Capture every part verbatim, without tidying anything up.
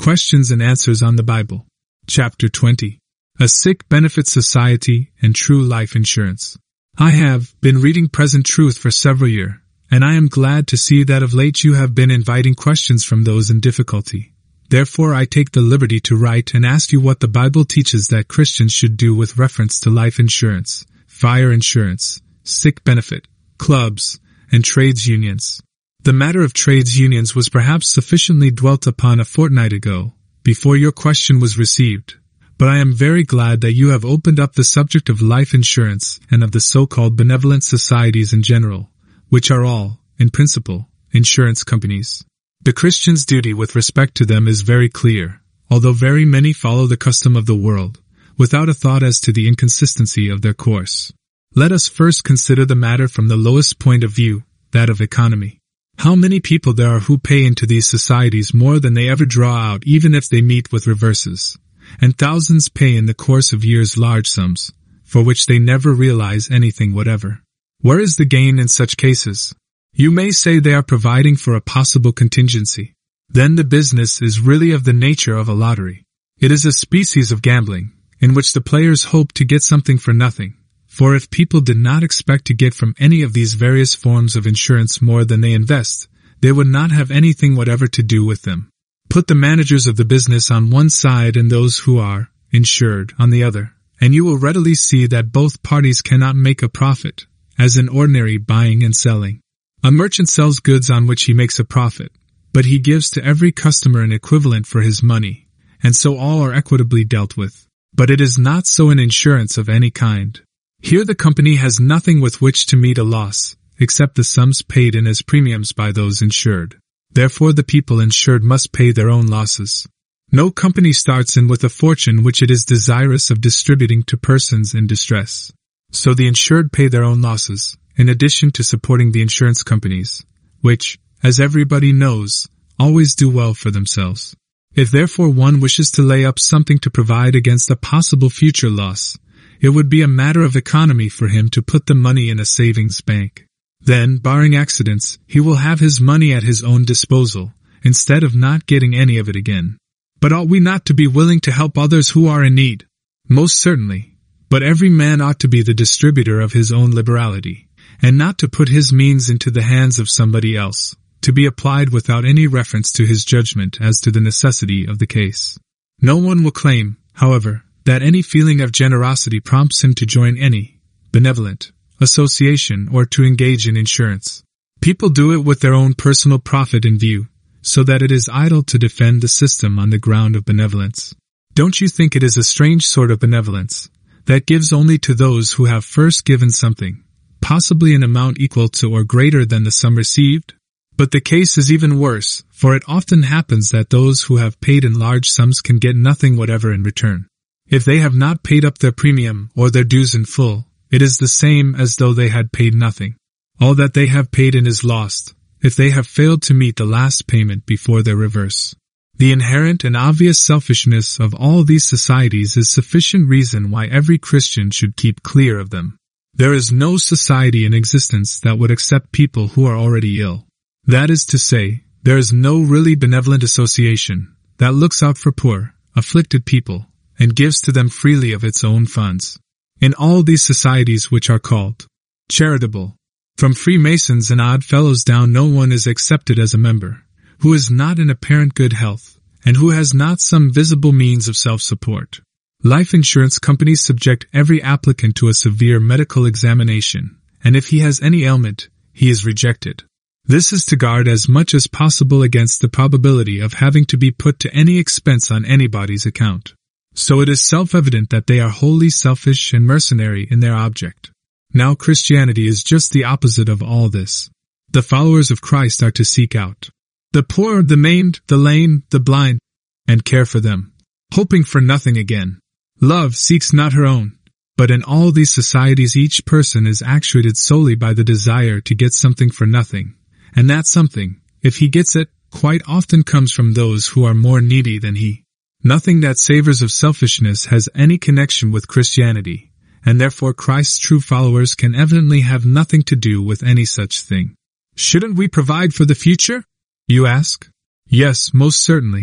Questions and Answers on the Bible. Chapter twenty. A Sick Benefit Society and True Life Insurance. I have been reading Present Truth for several years, and I am glad to see that of late you have been inviting questions from those in difficulty. Therefore I take the liberty to write and ask you what the Bible teaches that Christians should do with reference to life insurance, fire insurance, sick benefit, clubs, and trades unions. The matter of trades unions was perhaps sufficiently dwelt upon a fortnight ago, before your question was received, but I am very glad that you have opened up the subject of life insurance and of the so-called benevolent societies in general, which are all, in principle, insurance companies. The Christian's duty with respect to them is very clear, although very many follow the custom of the world, without a thought as to the inconsistency of their course. Let us first consider the matter from the lowest point of view, that of economy. How many people there are who pay into these societies more than they ever draw out even if they meet with reverses, and thousands pay in the course of years large sums, for which they never realize anything whatever. Where is the gain in such cases? You may say they are providing for a possible contingency. Then the business is really of the nature of a lottery. It is a species of gambling, in which the players hope to get something for nothing. For if people did not expect to get from any of these various forms of insurance more than they invest, they would not have anything whatever to do with them. Put the managers of the business on one side and those who are insured on the other, and you will readily see that both parties cannot make a profit, as in ordinary buying and selling. A merchant sells goods on which he makes a profit, but he gives to every customer an equivalent for his money, and so all are equitably dealt with. But it is not so in insurance of any kind. Here the company has nothing with which to meet a loss, except the sums paid in as premiums by those insured. Therefore the people insured must pay their own losses. No company starts in with a fortune which it is desirous of distributing to persons in distress. So the insured pay their own losses, in addition to supporting the insurance companies, which, as everybody knows, always do well for themselves. If therefore one wishes to lay up something to provide against a possible future loss, it would be a matter of economy for him to put the money in a savings bank. Then, barring accidents, he will have his money at his own disposal, instead of not getting any of it again. But ought we not to be willing to help others who are in need? Most certainly. But every man ought to be the distributor of his own liberality, and not to put his means into the hands of somebody else, to be applied without any reference to his judgment as to the necessity of the case. No one will claim, however, that any feeling of generosity prompts him to join any benevolent association or to engage in insurance. People do it with their own personal profit in view, so that it is idle to defend the system on the ground of benevolence. Don't you think it is a strange sort of benevolence, that gives only to those who have first given something, possibly an amount equal to or greater than the sum received? But the case is even worse, for it often happens that those who have paid in large sums can get nothing whatever in return. If they have not paid up their premium or their dues in full, it is the same as though they had paid nothing. All that they have paid in is lost, if they have failed to meet the last payment before their reverse. The inherent and obvious selfishness of all these societies is sufficient reason why every Christian should keep clear of them. There is no society in existence that would accept people who are already ill. That is to say, there is no really benevolent association that looks out for poor, afflicted people, and gives to them freely of its own funds. In all these societies which are called charitable, from Freemasons and Odd Fellows down, no one is accepted as a member who is not in apparent good health, and who has not some visible means of self-support. Life insurance companies subject every applicant to a severe medical examination, and if he has any ailment, he is rejected. This is to guard as much as possible against the probability of having to be put to any expense on anybody's account. So it is self-evident that they are wholly selfish and mercenary in their object. Now Christianity is just the opposite of all this. The followers of Christ are to seek out the poor, the maimed, the lame, the blind, and care for them, hoping for nothing again. Love seeks not her own, but in all these societies each person is actuated solely by the desire to get something for nothing, and that something, if he gets it, quite often comes from those who are more needy than he. Nothing that savors of selfishness has any connection with Christianity, and therefore Christ's true followers can evidently have nothing to do with any such thing. Shouldn't we provide for the future? You ask? Yes, most certainly,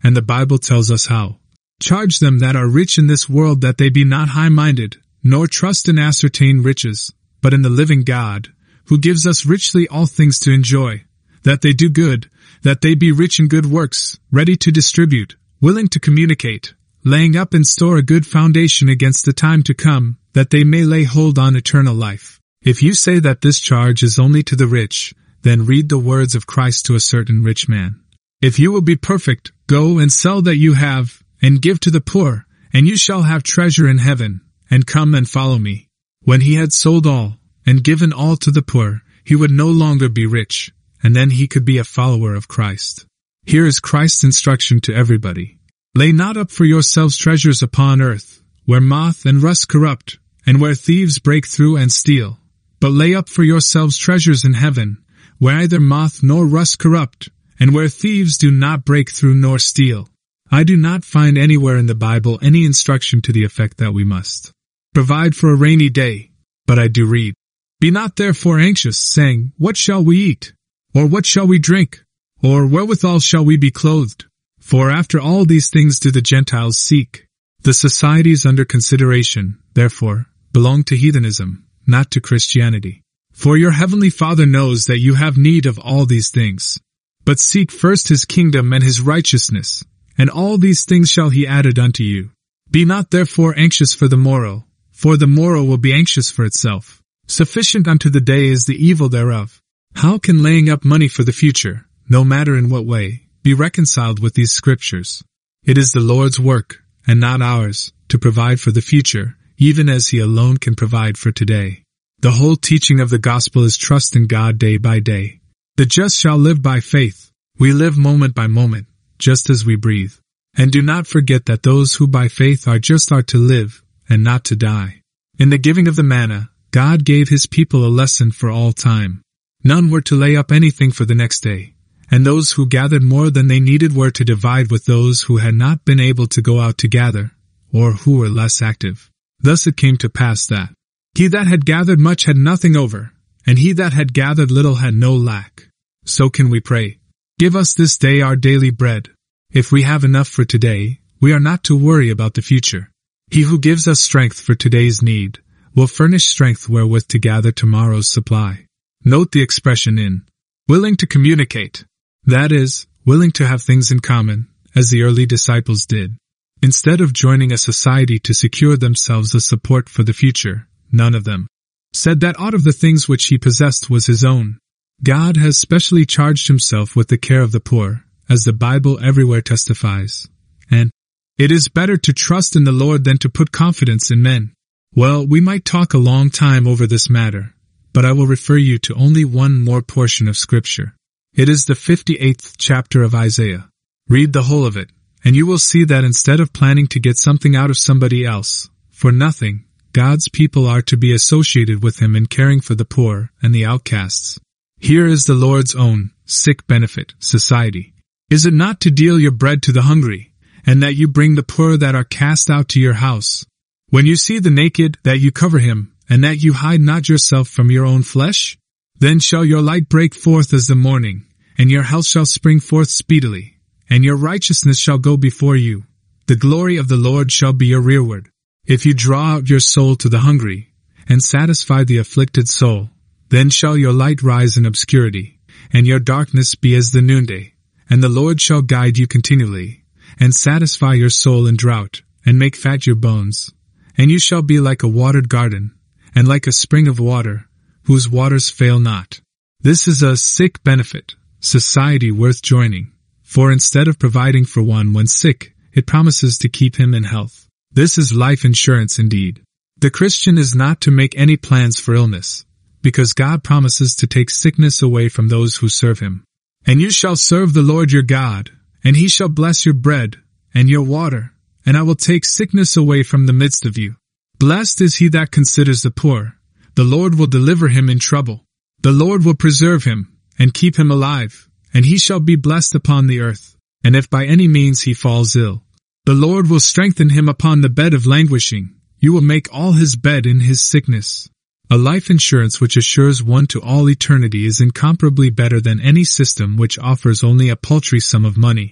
and the Bible tells us how. Charge them that are rich in this world that they be not high-minded, nor trust in ascertained riches, but in the living God, who gives us richly all things to enjoy, that they do good, that they be rich in good works, ready to distribute, willing to communicate, laying up in store a good foundation against the time to come, that they may lay hold on eternal life. If you say that this charge is only to the rich, then read the words of Christ to a certain rich man. If you will be perfect, go and sell that you have, and give to the poor, and you shall have treasure in heaven, and come and follow me. When he had sold all, and given all to the poor, he would no longer be rich, and then he could be a follower of Christ. Here is Christ's instruction to everybody. Lay not up for yourselves treasures upon earth, where moth and rust corrupt, and where thieves break through and steal. But lay up for yourselves treasures in heaven, where neither moth nor rust corrupt, and where thieves do not break through nor steal. I do not find anywhere in the Bible any instruction to the effect that we must provide for a rainy day, but I do read, Be not therefore anxious, saying, What shall we eat? Or what shall we drink? Or wherewithal shall we be clothed? For after all these things do the Gentiles seek. The societies under consideration, therefore, belong to heathenism, not to Christianity. For your heavenly Father knows that you have need of all these things. But seek first his kingdom and his righteousness, and all these things shall he added unto you. Be not therefore anxious for the morrow, for the morrow will be anxious for itself. Sufficient unto the day is the evil thereof. How can laying up money for the future, no matter in what way, be reconciled with these scriptures? It is the Lord's work, and not ours, to provide for the future, even as he alone can provide for today. The whole teaching of the gospel is trust in God day by day. The just shall live by faith. We live moment by moment, just as we breathe. And do not forget that those who by faith are just are to live, and not to die. In the giving of the manna, God gave his people a lesson for all time. None were to lay up anything for the next day, and those who gathered more than they needed were to divide with those who had not been able to go out to gather, or who were less active. Thus it came to pass that he that had gathered much had nothing over, and he that had gathered little had no lack. So can we pray, Give us this day our daily bread. If we have enough for today, we are not to worry about the future. He who gives us strength for today's need will furnish strength wherewith to gather tomorrow's supply. Note the expression in willing to communicate. That is, willing to have things in common, as the early disciples did. Instead of joining a society to secure themselves a support for the future, none of them said that aught of the things which he possessed was his own. God has specially charged himself with the care of the poor, as the Bible everywhere testifies. And it is better to trust in the Lord than to put confidence in men. Well, we might talk a long time over this matter, but I will refer you to only one more portion of Scripture. It is the fifty-eighth chapter of Isaiah. Read the whole of it, and you will see that instead of planning to get something out of somebody else, for nothing, God's people are to be associated with him in caring for the poor and the outcasts. Here is the Lord's own sick benefit society. Is it not to deal your bread to the hungry, and that you bring the poor that are cast out to your house? When you see the naked, that you cover him, and that you hide not yourself from your own flesh? Then shall your light break forth as the morning, and your health shall spring forth speedily, and your righteousness shall go before you. The glory of the Lord shall be your rearward. If you draw out your soul to the hungry, and satisfy the afflicted soul, then shall your light rise in obscurity, and your darkness be as the noonday. And the Lord shall guide you continually, and satisfy your soul in drought, and make fat your bones. And you shall be like a watered garden, and like a spring of water, whose waters fail not. This is a sick benefit, society worth joining, for instead of providing for one when sick, it promises to keep him in health. This is life insurance indeed. The Christian is not to make any plans for illness, because God promises to take sickness away from those who serve him. And you shall serve the Lord your God, and he shall bless your bread, and your water, and I will take sickness away from the midst of you. Blessed is he that considers the poor. The Lord will deliver him in trouble. The Lord will preserve him, and keep him alive, and he shall be blessed upon the earth. And if by any means he falls ill, the Lord will strengthen him upon the bed of languishing. You will make all his bed in his sickness. A life insurance which assures one to all eternity is incomparably better than any system which offers only a paltry sum of money,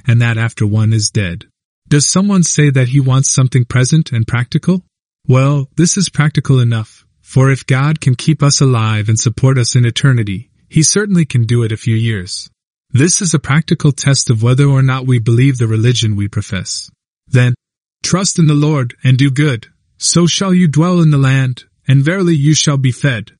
and that after one is dead. Does someone say that he wants something present and practical? Well, this is practical enough, for if God can keep us alive and support us in eternity, He certainly can do it a few years. This is a practical test of whether or not we believe the religion we profess. Then, trust in the Lord and do good, so shall you dwell in the land, and verily you shall be fed.